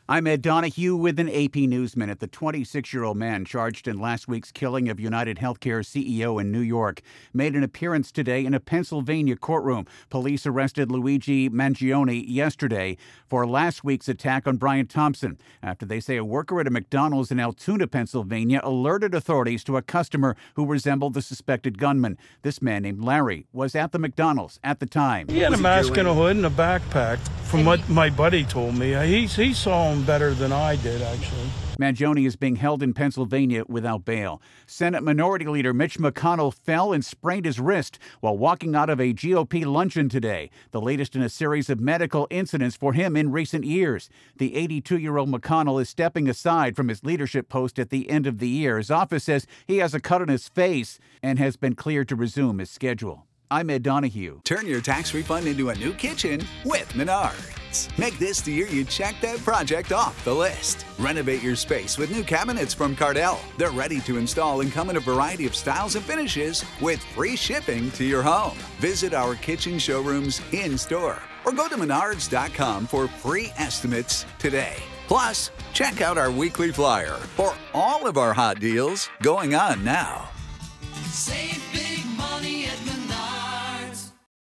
I'm Ed Donahue with an AP News Minute. The 26-year-old man charged in last week's killing of United Healthcare CEO in New York made an appearance today in a Pennsylvania courtroom. Police arrested Luigi Mangione yesterday for last week's attack on Brian Thompson after they say a worker at a McDonald's in Altoona, Pennsylvania, alerted authorities to a customer who resembled the suspected gunman. This man named Larry was at the McDonald's at the time. He had a mask and a hood and a backpack. From what my buddy told me, he saw him better than I did, actually. Mangione is being held in Pennsylvania without bail. Senate Minority Leader Mitch McConnell fell and sprained his wrist while walking out of a GOP luncheon today, the latest in a series of medical incidents for him in recent years. The 82-year-old McConnell is stepping aside from his leadership post at the end of the year. His office says he has a cut on his face and has been cleared to resume his schedule. I'm Ed Donahue. Turn your tax refund into a new kitchen with Menards. Make this the year you check that project off the list. Renovate your space with new cabinets from Cardell. They're ready to install and come in a variety of styles and finishes with free shipping to your home. Visit our kitchen showrooms in-store or go to menards.com for free estimates today. Plus, check out our weekly flyer for all of our hot deals going on now. Save